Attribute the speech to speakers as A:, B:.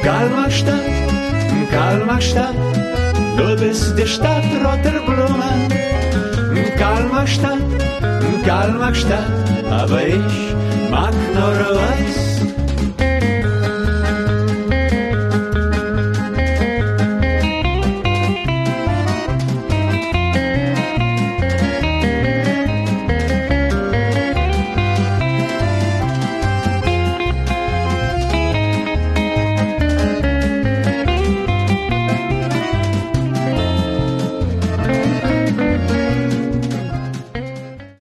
A: Kalmarstadt, du bist die Stadt roter Blumen. Kalmarstadt, aber ich mag nur weiß.